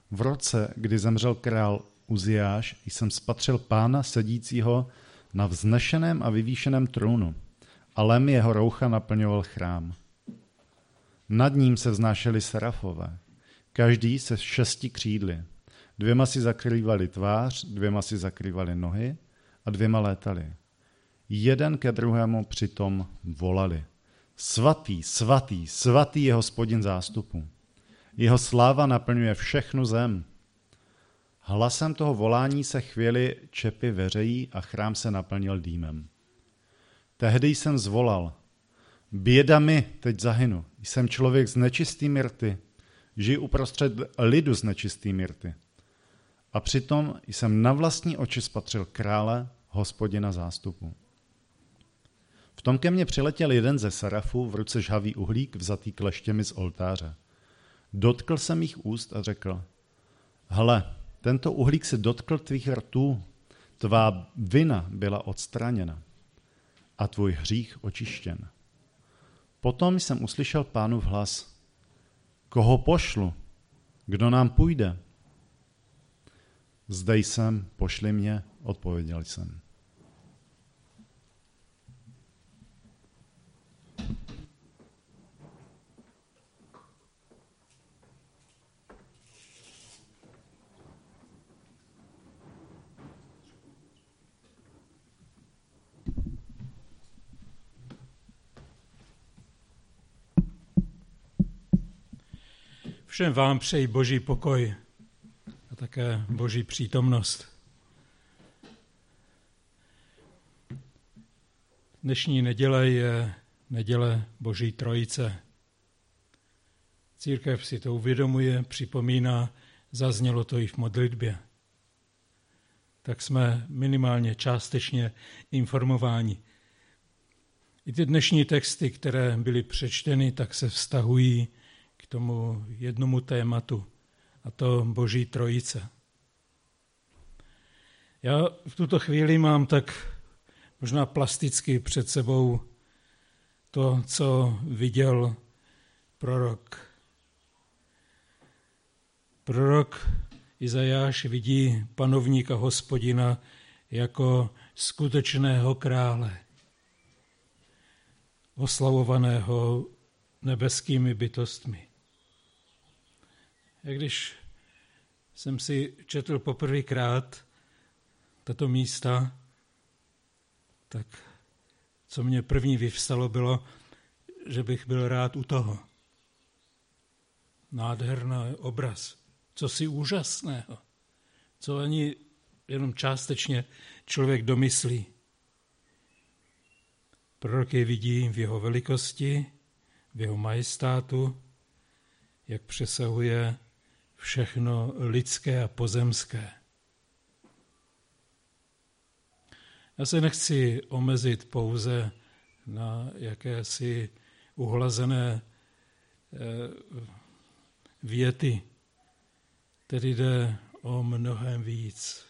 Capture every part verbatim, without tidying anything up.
V roce, kdy zemřel král Uziáš, jsem spatřil Pána sedícího na vznešeném a vyvýšeném trůnu a lem jeho roucha naplňoval chrám. Nad ním se vznášeli serafové, každý se šesti křídly. Dvěma si zakrývali tvář, dvěma si zakrývali nohy a dvěma létali. Jeden ke druhému přitom volali. Svatý, svatý, svatý je Hospodin zástupu. Jeho sláva naplňuje všechnu zem. Hlasem toho volání se chvěli čepy veřejí a chrám se naplnil dýmem. Tehdy jsem zvolal. Běda mi, teď zahynu. Jsem člověk z nečistými rty. Žiju uprostřed lidu z nečistými rty. A přitom jsem na vlastní oči spatřil krále, Hospodina zástupu. V tom ke mně přiletěl jeden ze serafů, v ruce žhavý uhlík, vzatý kleštěmi z oltáře. Dotkl jsem jich úst a řekl, hle, tento uhlík se dotkl tvých rtů, tvá vina byla odstraněna a tvůj hřích očištěn. Potom jsem uslyšel Pánův hlas, koho pošlu, kdo nám půjde? Zde jsem, pošli mě, odpověděl jsem. Všem vám přeji Boží pokoj a také Boží přítomnost. Dnešní neděle je neděle Boží Trojice. Církev si to uvědomuje, připomíná, zaznělo to i v modlitbě. Tak jsme minimálně částečně informováni. I ty dnešní texty, které byly přečteny, tak se vztahují k tomu jednomu tématu, a to Boží Trojice. Já v tuto chvíli mám tak možná plasticky před sebou to, co viděl prorok. Prorok Izajáš vidí panovníka Hospodina jako skutečného krále, oslavovaného nebeskými bytostmi. A když jsem si četl poprvýkrát tato místa, tak co mě první vyvstalo bylo, že bych byl rád u toho. Nádherný obraz, co si úžasného, co ani jenom částečně člověk domyslí. Prorok je vidí v jeho velikosti, v jeho majestátu, jak přesahuje všechno lidské a pozemské. Já se nechci omezit pouze na jakési uhlazené věty, tedy jde o mnohem víc.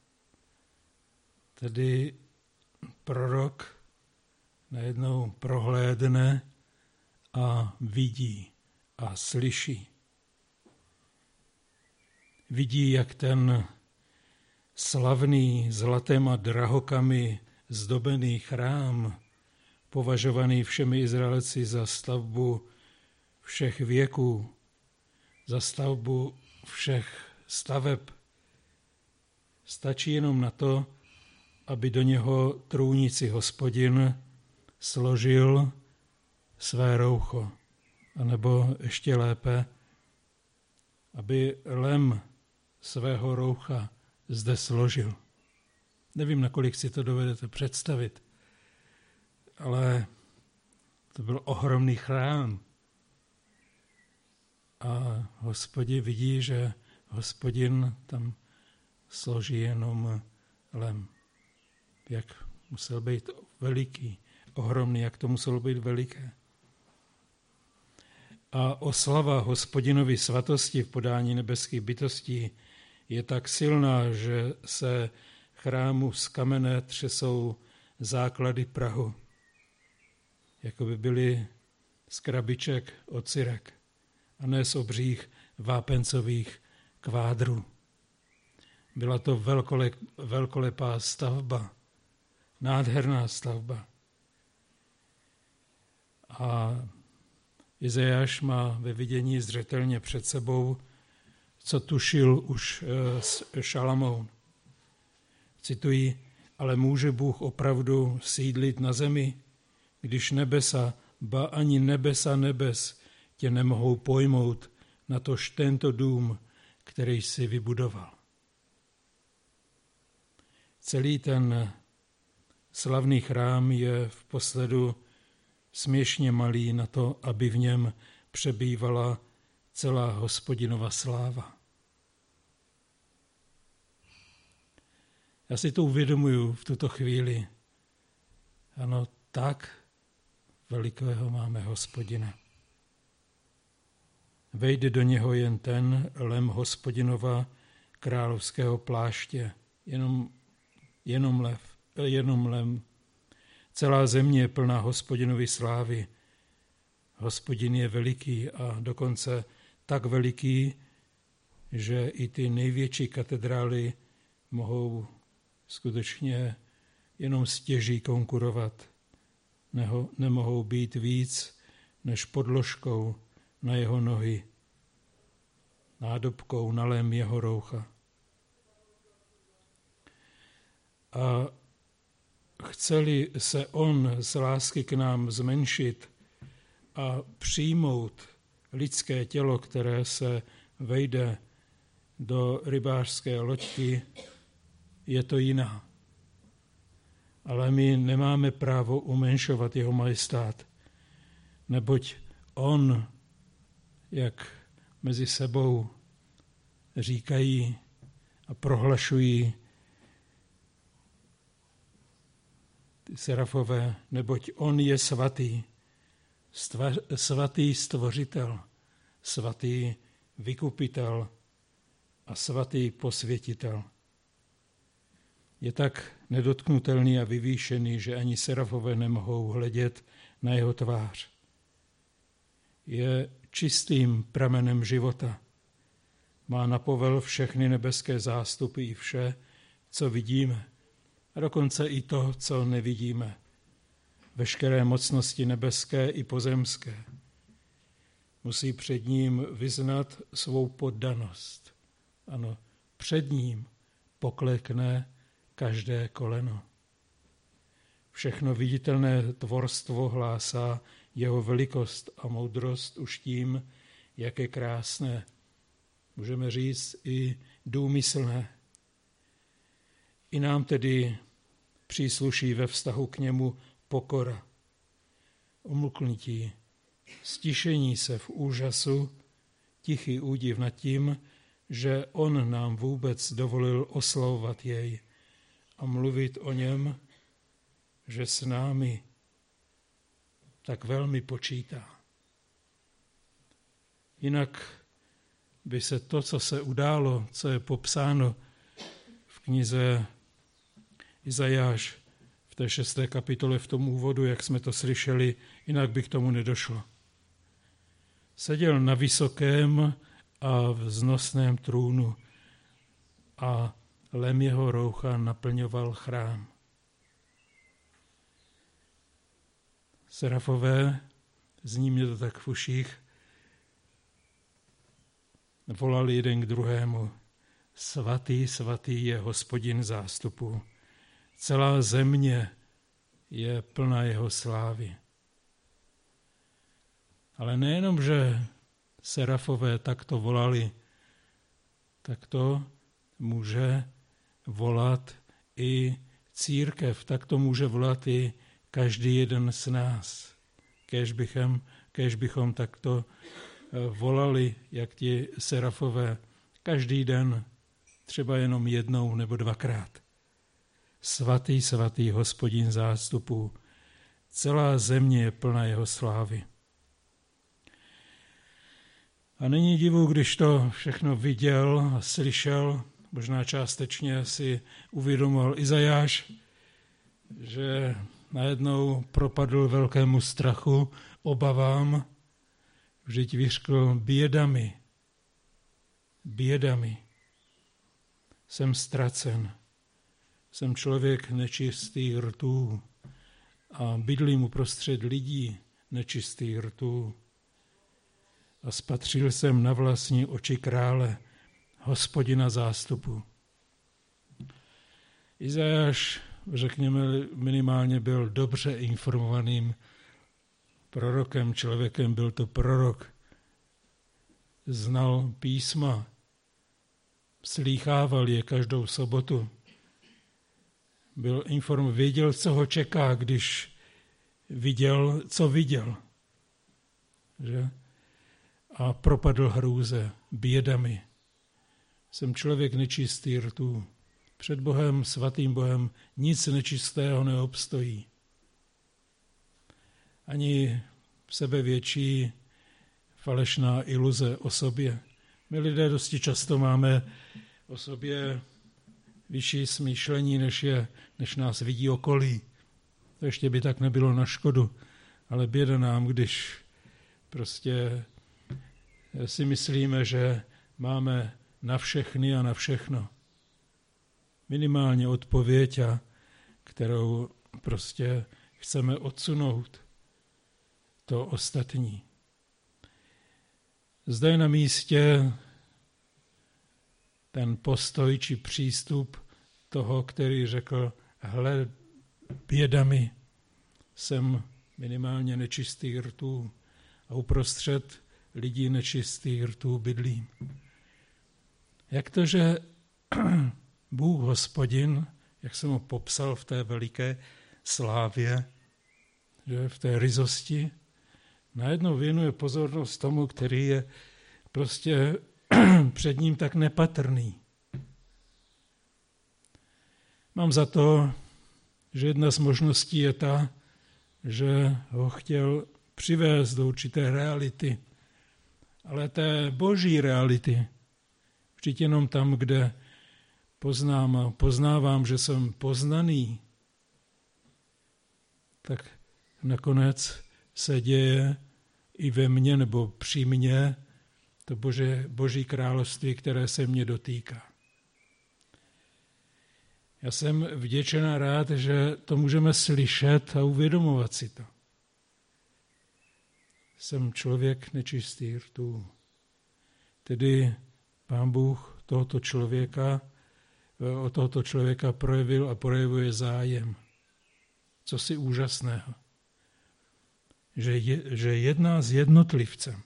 Tedy prorok najednou prohlédne a vidí a slyší. Vidí, jak ten slavný zlatem a drahokamy zdobený chrám, považovaný všemi Izraelci za stavbu všech věků, za stavbu všech staveb, stačí jenom na to, aby do něho trůnící Hospodin složil své roucho, anebo ještě lépe, aby lem svého roucha zde složil. Nevím, nakolik si to dovedete představit, ale to byl ohromný chrám. A Hospodin vidí, že Hospodin tam složí jenom lem. Jak musel být veliký, ohromný, jak to muselo být veliké. A oslava Hospodinovy svatosti v podání nebeských bytostí je tak silná, že se chrámu z kamene třesou základy prahu, jako by byly z krabiček ocirek, a ne z obřích vápencových kvádru. Byla to velkole, velkolepá stavba, nádherná stavba. A Izajáš má ve vidění zřetelně před sebou, co tušil už Šalamoun. Cituji, ale může Bůh opravdu sídlit na zemi, když nebesa, ba ani nebesa nebes tě nemohou pojmout, natož tento dům, který jsi vybudoval. Celý ten slavný chrám je v posledu směšně malý na to, aby v něm přebývala celá Hospodinova sláva. Já si to uvědomuju v tuto chvíli. Ano, tak velikého máme Hospodina. Vejde do něho jen ten lem Hospodinova královského pláště, jenom, jenom, lev, jenom lem. Celá země je plná Hospodinovy slávy. Hospodin je veliký a dokonce tak veliký, že i ty největší katedrály mohou skutečně jenom stěží konkurovat. Neho, nemohou být víc než podložkou na jeho nohy, nádobkou na lém jeho roucha. A chce-li se on z lásky k nám zmenšit a přijmout lidské tělo, které se vejde do rybářské loďky, je to jiná. Ale my nemáme právo umenšovat jeho majestát, neboť on, jak mezi sebou říkají a prohlašují ty serafové, neboť on je svatý, stva, svatý stvořitel, svatý vykupitel a svatý posvětitel. Je tak nedotknutelný a vyvýšený, že ani serafové nemohou hledět na jeho tvář. Je čistým pramenem života. Má na povel všechny nebeské zástupy i vše, co vidíme, a dokonce i to, co nevidíme. Veškeré mocnosti nebeské i pozemské musí před ním vyznat svou poddanost. Ano, před ním poklekne každé koleno. Všechno viditelné tvorstvo hlásá jeho velikost a moudrost už tím, jak je krásné. Můžeme říct i důmyslné. I nám tedy přísluší ve vztahu k němu pokora, umlknutí, stišení se v úžasu, tichý údiv nad tím, že on nám vůbec dovolil oslavovat jej a mluvit o něm, že s námi tak velmi počítá. Jinak by se to, co se událo, co je popsáno v knize Izajáš v té šesté kapitole v tom úvodu, jak jsme to slyšeli, jinak by k tomu nedošlo. Seděl na vysokém a vznosném trůnu a lem jeho roucha naplňoval chrám. Serafové, zní mě to tak v uších, volali jeden k druhému. Svatý, svatý je Hospodin zástupů. Celá země je plná jeho slávy. Ale nejenom, že serafové takto volali, tak to může volat i církev, tak to může volat i každý jeden z nás. Kéž bychom, kéž bychom takto volali, jak ti serafové, každý den, třeba jenom jednou nebo dvakrát. Svatý, svatý Hospodin zástupů, celá země je plná jeho slávy. A není divu, když to všechno viděl a slyšel, možná částečně si uvědomoval Izajáš, že najednou propadl velkému strachu, obavám, vždyť vyřkl bědami. bědami. Jsem ztracen. Jsem člověk nečistý rtů a bydlím uprostřed lidí nečistý rtů. A spatřil jsem na vlastní oči krále, Hospodina zástupu. Izajáš, řekněme, minimálně byl dobře informovaným prorokem, člověkem, byl to prorok. Znal písma, slýchával je každou sobotu. Byl inform, věděl, co ho čeká, když viděl, co viděl. Že? A propadl hrůze, bědami. Jsem člověk nečistý rtů. Před Bohem, svatým Bohem, nic nečistého neobstojí. Ani sebevětší falešná iluze o sobě. My lidé dosti často máme o sobě vyšší smýšlení, než, je, než nás vidí okolí. To ještě by tak nebylo na škodu, ale běda nám, když prostě si myslíme, že máme na všechny a na všechno. Minimálně odpověď, a kterou prostě chceme odsunout, to ostatní. Zde je na místě ten postoj či přístup toho, který řekl, hle, bědami jsem minimálně nečistý rtů a uprostřed lidí nečistých rtů bydlím. Jak to, že Bůh Hospodin, jak jsem ho popsal v té veliké slávě, že v té ryzosti, najednou věnuje pozornost tomu, který je prostě před ním tak nepatrný. Mám za to, že jedna z možností je ta, že ho chtěl přivést do určité reality, ale té boží reality, vždyť jenom tam, kde poznám, poznávám, že jsem poznaný, tak nakonec se děje i ve mně nebo při mně to bože, boží království, které se mě dotýká. Já jsem vděčen a rád, že to můžeme slyšet a uvědomovat si to. Jsem člověk nečistý rtů. Tedy Pán Bůh tohoto člověka, o tohoto člověka projevil a projevuje zájem. Co si úžasného. Že, je, že jedná s jednotlivcem.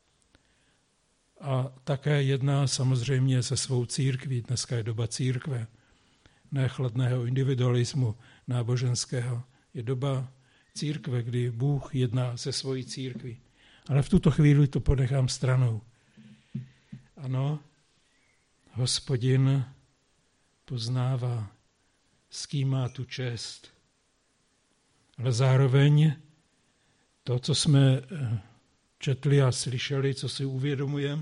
A také jedná samozřejmě se svou církví. Dneska je doba církve, ne chladného individualismu náboženského. Je doba církve, kdy Bůh jedná se svojí církví. Ale v tuto chvíli to ponechám stranou. Ano, Hospodin poznává, s kým má tu čest. Ale zároveň to, co jsme četli a slyšeli, co si uvědomujeme,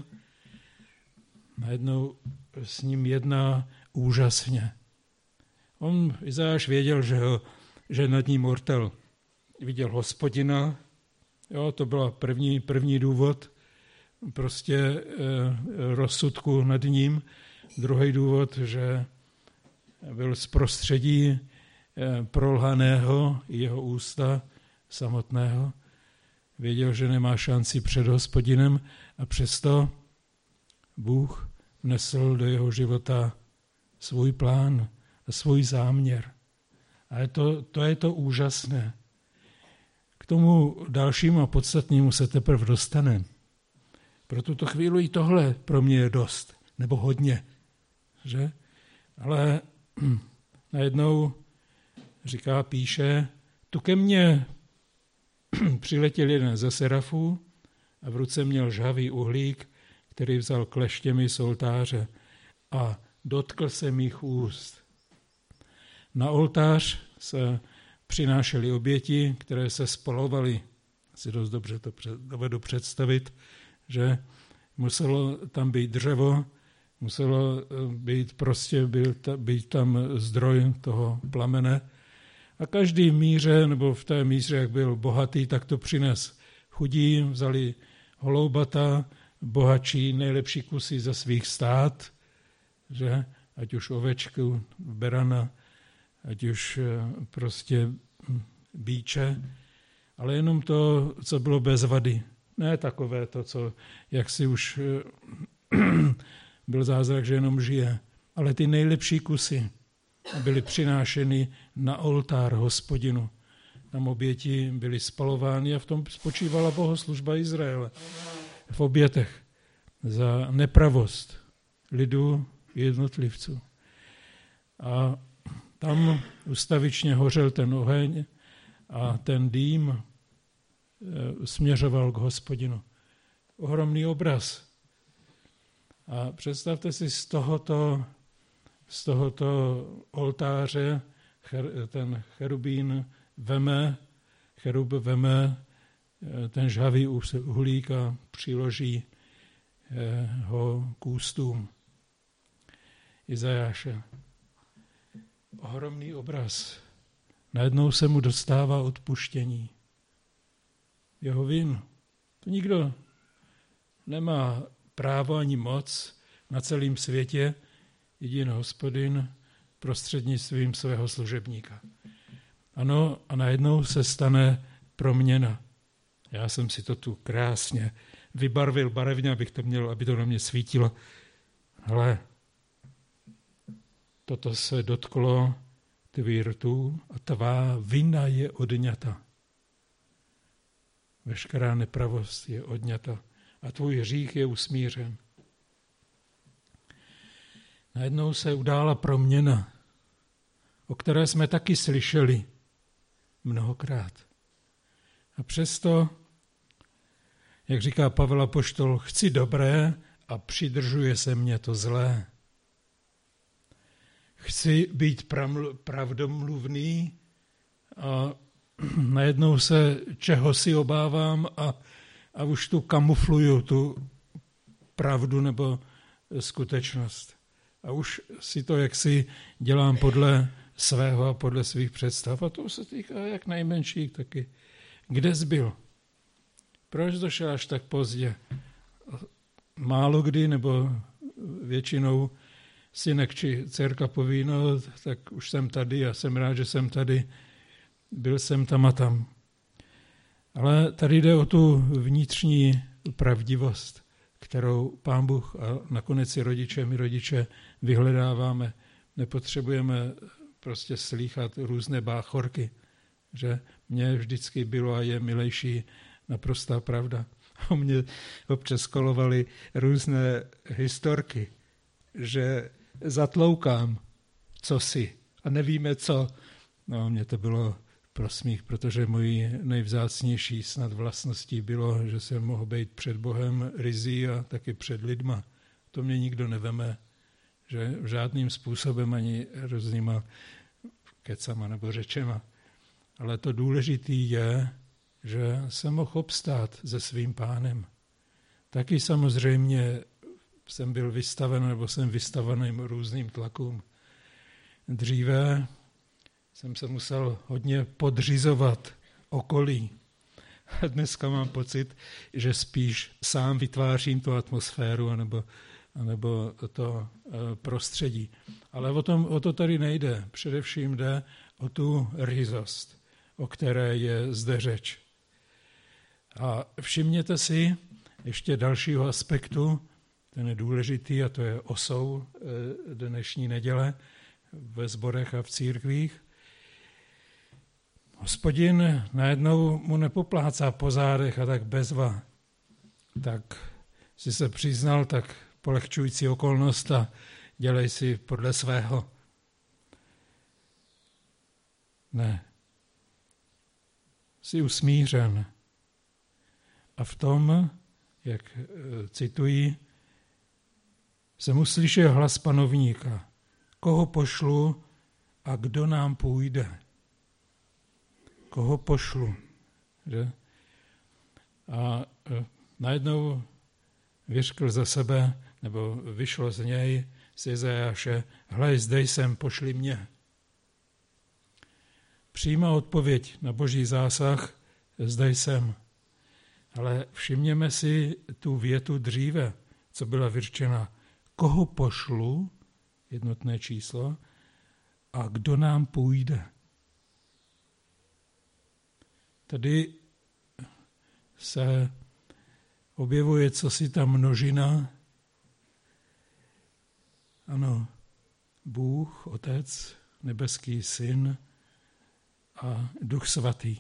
najednou s ním jedná úžasně. On, Izajáš, věděl, že, ho, že nad ním mortel viděl Hospodina. Jo, to byl první, první důvod prostě e, rozsudku nad ním. Druhý důvod, že byl z prostředí e, prolhaného jeho ústa samotného. Věděl, že nemá šanci před Hospodinem a přesto Bůh vnesl do jeho života svůj plán a svůj záměr. A to, to je to úžasné. K tomu dalšímu a podstatnému se teprve dostaneme. Pro tuto chvíli i tohle pro mě je dost, nebo hodně. Že? Ale najednou říká, píše, tu ke mně přiletěl jeden ze serafů a v ruce měl žhavý uhlík, který vzal kleštěmi z oltáře a dotkl se mých úst. Na oltář se přinášely oběti, které se spalovaly. Si dost dobře to dovedu představit, že muselo tam být dřevo, muselo být prostě být tam zdroj toho plamene. A každý v míře, nebo v té míře, jak byl bohatý, tak to přines. Chudí vzali holoubata, bohatší, nejlepší kusy ze svých stát, že? Ať už ovečku, berana, ať už prostě býče, ale jenom to, co bylo bez vady. Ne takové to, co, jak si už byl zázrak, že jenom žije, ale ty nejlepší kusy byly přinášeny na oltár Hospodinu. Tam oběti byly spalovány a v tom spočívala bohoslužba Izraele. V obětech za nepravost lidu jednotlivců. A tam ustavičně hořel ten oheň a ten dým směřoval k Hospodinu. Ohromný obraz. A představte si z tohoto, z tohoto oltáře ten cherubín veme, cherub veme ten žhavý uhlík a přiloží ho k ústům Izajáše. Ohromný obraz. Najednou se mu dostává odpuštění. Jeho vin. To nikdo nemá právo ani moc na celém světě, jediný Hospodin prostřednictvím svého služebníka. Ano, a najednou se stane proměna. Já jsem si to tu krásně vybarvil barevně, abych to měl, aby to na mě svítilo. Hele, toto se dotklo tvých rtů a tvá vina je odňata. Veškerá nepravost je odňata a tvůj hřích je usmířen. Najednou se udála proměna, o které jsme taky slyšeli mnohokrát. A přesto, jak říká Pavel apoštol, chci dobré a přidržuje se mě to zlé. Chci být pravdomluvný a najednou se čeho si obávám a, a už tu kamufluju, tu pravdu nebo skutečnost. A už si to jaksi dělám podle svého a podle svých představ. A to se týká jak nejmenších taky. Kde jsi byl? Proč došel až tak pozdě? Málo kdy nebo většinou synek či dcerka poví, no tak už jsem tady a jsem rád, že jsem tady. Byl jsem tam a tam. Ale tady jde o tu vnitřní pravdivost, kterou Pán Bůh a nakonec i rodiče, my rodiče vyhledáváme. Nepotřebujeme prostě slýchat různé báchorky, že mně vždycky bylo a je milejší naprostá pravda. O mě občas kolovaly různé historky, že zatloukám cosi a nevíme co. No, mně to bylo pro smích, protože mojí nejvzácnější snad vlastností bylo, že jsem mohl být před Bohem ryzí a taky před lidma. To mě nikdo neveme, že žádným způsobem ani různýma kecama nebo řečema. Ale to důležitý je, že jsem mohl obstát se svým Pánem. Taky samozřejmě jsem byl vystaven nebo jsem vystaveným různým tlakům. Dříve jsem se musel hodně podřizovat okolí. A dneska mám pocit, že spíš sám vytvářím tu atmosféru anebo, anebo to prostředí. Ale o, tom, o to tady nejde. Především jde o tu ryzost, o které je zde řeč. A všimněte si ještě dalšího aspektu, ten je důležitý a to je osou dnešní neděle ve sborech a v církvích. Hospodin najednou mu nepoplácá po zádech a tak bezva. Tak si se přiznal, tak polehčující okolnost a dělej si podle svého. Ne. Jsi usmířen. A v tom, jak cituji, jsem uslyšel hlas panovníka. Koho pošlu a kdo nám půjde? Koho pošlu? Že? A e, najednou vyřkl za sebe, nebo vyšlo z něj, z Izajáše, hlej, zde jsem, pošli mě. Přímá odpověď na Boží zásah, zde jsem. Ale všimněme si tu větu dříve, co byla vyřčena. Koho pošlu, jednotné číslo, a kdo nám půjde. Tady se objevuje cosi ta množina. Ano, Bůh, Otec, nebeský Syn a Duch Svatý.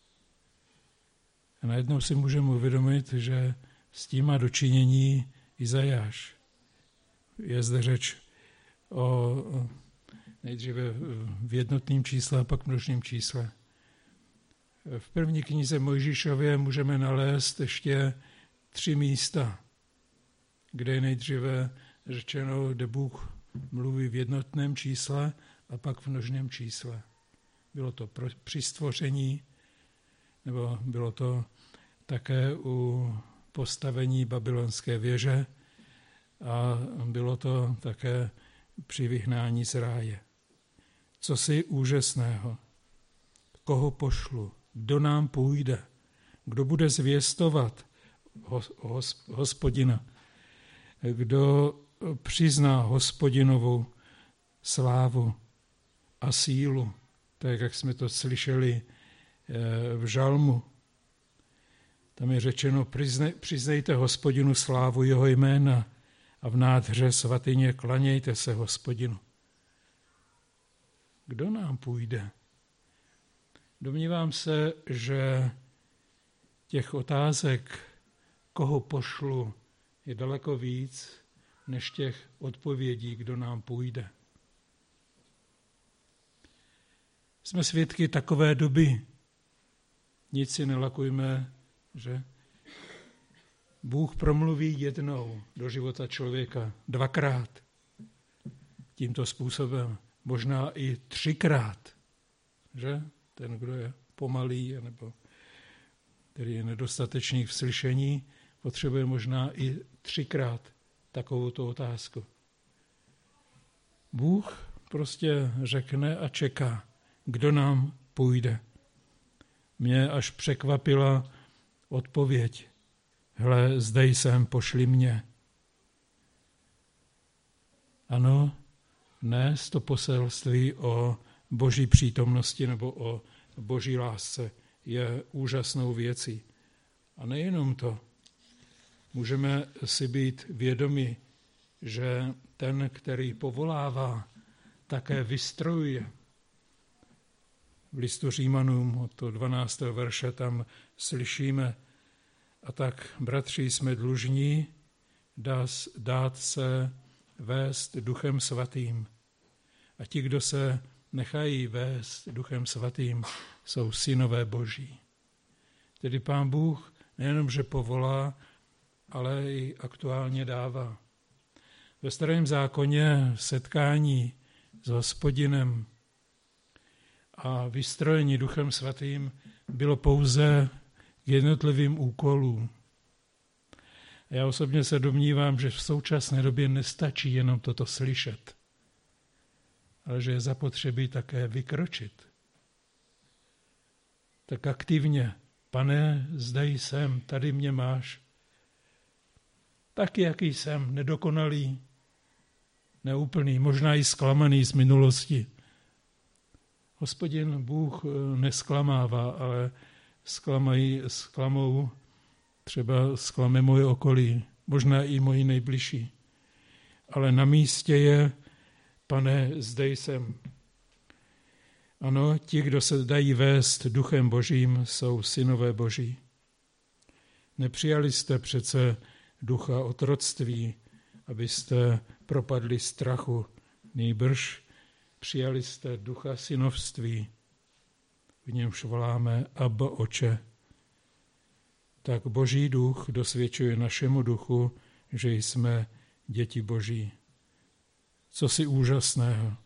A najednou si můžeme uvědomit, že s tím má dočinění Izajáš. Je zde řeč o nejdříve v jednotném čísle a pak množném čísle. V první knize Mojžíšově můžeme nalézt ještě tři místa, kde je nejdříve řečeno, kde Bůh mluví v jednotném čísle a pak v množném čísle. Bylo to při stvoření, nebo bylo to také u postavení babylonské věže a bylo to také při vyhnání z ráje. Co si úžasného? Koho pošlu? Kdo nám půjde? Kdo bude zvěstovat Hospodina? Kdo přizná Hospodinovou slávu a sílu, tak jak jsme to slyšeli v žalmu. Tam je řečeno, přiznejte Hospodinu slávu jeho jména a v nádheře svatyně klanějte se Hospodinu. Kdo nám půjde? Domnívám se, že těch otázek, koho pošlu, je daleko víc, než těch odpovědí, kdo nám půjde. Jsme svědky takové doby. Nic si nelakujme, že Bůh promluví jednou do života člověka, dvakrát tímto způsobem, možná i třikrát, že? Ten, kdo je pomalý, nebo který je nedostatečný v slyšení, potřebuje možná i třikrát takovouto otázku. Bůh prostě řekne a čeká, kdo nám půjde. Mě až překvapila odpověď. Hle, zde jsem, pošli mě. Ano, dnes to poselství o Boží přítomnosti nebo o Boží lásce je úžasnou věcí. A nejenom to. Můžeme si být vědomi, že ten, který povolává, také vystrojuje. V listu Římanům od toho dvanáctého verše tam slyšíme, a tak, bratři, jsme dlužní dát se vést Duchem Svatým. A ti, kdo se nechají vést Duchem Svatým, jsou synové Boží. Tedy Pán Bůh nejenom, že povolá, ale i aktuálně dává. Ve Starém zákoně setkání s Hospodinem a vystrojení Duchem Svatým bylo pouze k jednotlivým úkolům. Já osobně se domnívám, že v současné době nestačí jenom toto slyšet, ale že je zapotřebí také vykročit. Tak aktivně, Pane, zde jsem, tady mě máš. Tak, jaký jsem, nedokonalý, neúplný, možná i zklamaný z minulosti. Hospodin Bůh nesklamává, ale zklamají, zklamou, třeba zklame moje okolí, možná i moji nejbližší. Ale na místě je, Pane, zde jsem. Ano, ti, kdo se dají vést Duchem Božím, jsou synové Boží. Nepřijali jste přece ducha otroctví, abyste propadli strachu, nýbrž přijali jste ducha synovství, v němž voláme Abba, Oče. Tak Boží duch dosvědčuje našemu duchu, že jsme děti Boží. Co si úžasného.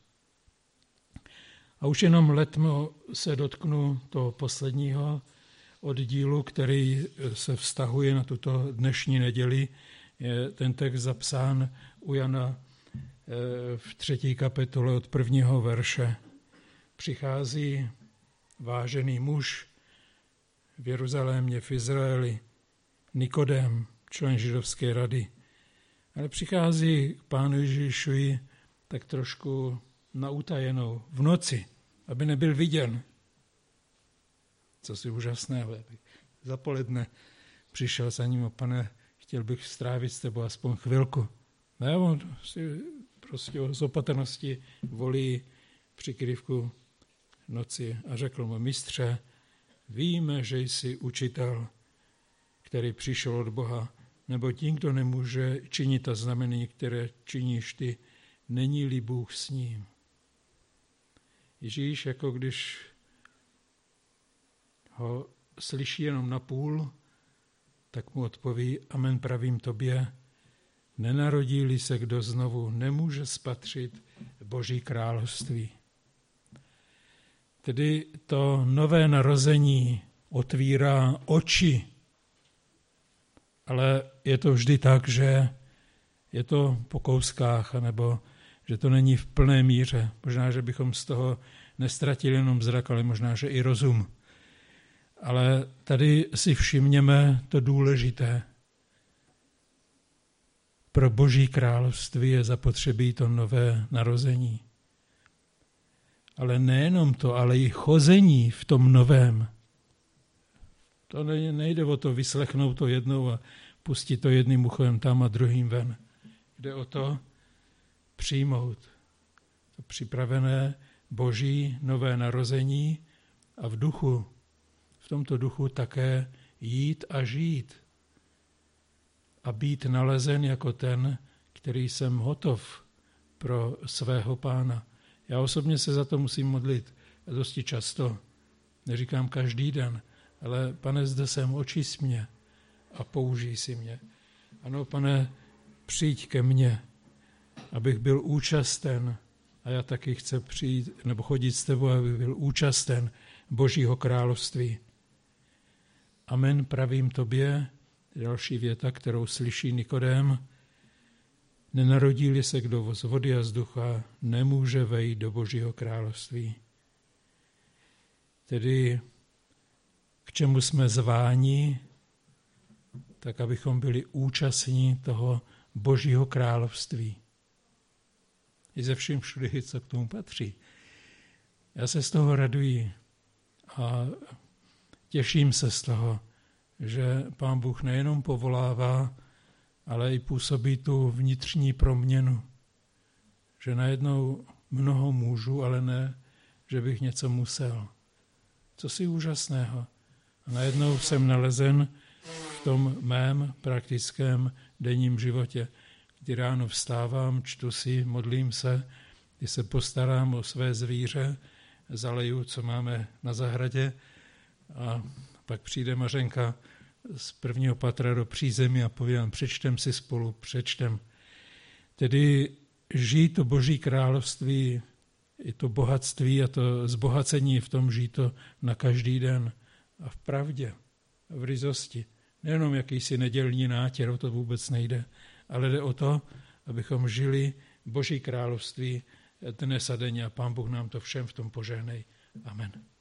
A už jenom letmo se dotknu toho posledního oddílu, který se vztahuje na tuto dnešní neděli. Je ten text zapsán u Jana v třetí kapitole od prvního verše. Přichází vážený muž v Jeruzalémě, v Izraeli, Nikodém, člen židovské rady. Ale přichází k Pánu Ježíšovi tak trošku na utajenou, v noci, aby nebyl viděn. Co si úžasného. Za poledne přišel za ním, pane, chtěl bych strávit s tebou aspoň chvilku. Ne, on si prostě z opatrnosti volí přikrývku noci a řekl mu, mistře, víme, že jsi učitel, který přišel od Boha, neboť nikdo nemůže činit ta znamení, které činíš ty, není-li Bůh s ním. Ježíš, jako když ho slyší jenom na půl, tak mu odpoví, amen pravím tobě, nenarodí-li se kdo znovu, nemůže spatřit Boží království. Tedy to nové narození otvírá oči, ale je to vždy tak, že je to po kouskách, nebo že to není v plné míře. Možná, že bychom z toho nestratili jenom zrak, ale možná, že i rozum. Ale tady si všimněme to důležité. Pro Boží království je zapotřebí to nové narození. Ale nejenom to, ale i chození v tom novém. To nejde o to vyslechnout to jednou a pustit to jedným uchem tam a druhým ven. Jde o to přijmout to připravené Boží nové narození a v duchu, v tomto duchu také jít a žít. A být nalezen jako ten, který jsem hotov pro svého Pána. Já osobně se za to musím modlit dosti často. Neříkám každý den, ale pane, zde jsem, očist mě a použij si mě. Ano, pane, přijď ke mně, abych byl účasten, a já taky chci přijít, nebo chodit s tebou, abych byl účasten Božího království. Amen pravím tobě, další věta, kterou slyší Nikodém, nenarodí-li se kdo z vody a z ducha, nemůže vejít do Božího království. Tedy k čemu jsme zváni, tak abychom byli účastní toho Božího království. I ze vším všude, co k tomu patří. Já se z toho raduji a těším se z toho, že Pán Bůh nejenom povolává, ale i působí tu vnitřní proměnu. Že najednou mnoho můžu, ale ne, že bych něco musel. Co si úžasného. A najednou jsem nalezen v tom mém praktickém denním životě, kdy ráno vstávám, čtu si, modlím se, kdy se postarám o své zvíře, zaleju, co máme na zahradě, a pak přijde Mařenka z prvního patra do přízemí a povídám, přečtem si spolu, přečtem. Tedy žít to Boží království, i to bohatství a to zbohacení v tom žít to na každý den a v pravdě, a v ryzosti. Nejenom jakýsi nedělní nátěr, o to vůbec nejde, ale jde o to, abychom žili Boží království dnes a denně a Pán Bůh nám to všem v tom požehnej. Amen.